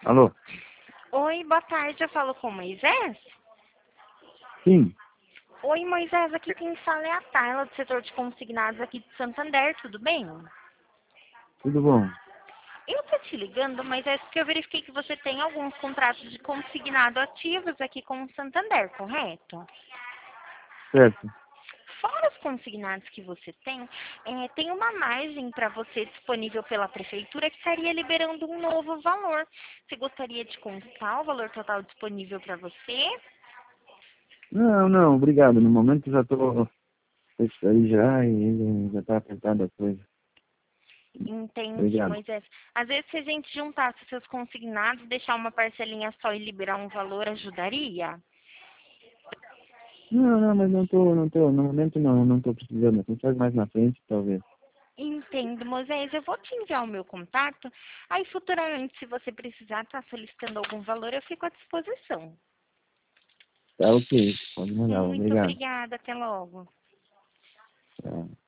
Alô? Oi, boa tarde, eu falo com o Moisés? Sim, Oi, Moisés, aqui quem fala é a Tayla, do setor de consignados aqui de Santander, tudo bem? tudo bom. Eu tô te ligando, mas é porque eu verifiquei que você tem alguns contratos de consignado ativos aqui com o Santander, correto? Certo. Fora os consignados que você tem, tem uma margem para você disponível pela prefeitura que estaria liberando um novo valor. Você gostaria de contar o valor total disponível para você? Não, não, obrigado. No momento já estou aí já e já está apertada a coisa. Entendi, Obrigado. Moisés. Às vezes, se a gente juntasse seus consignados, deixar uma parcelinha só e liberar um valor, ajudaria? Não, não, mas no momento não estou precisando. Quem sabe mais na frente, talvez. Entendo, Moisés. Eu vou te enviar o meu contato. Aí, futuramente, se você precisar estar solicitando algum valor, eu fico à disposição. Tá ok, pode mandar, Muito obrigado. obrigada. Até logo. Tá.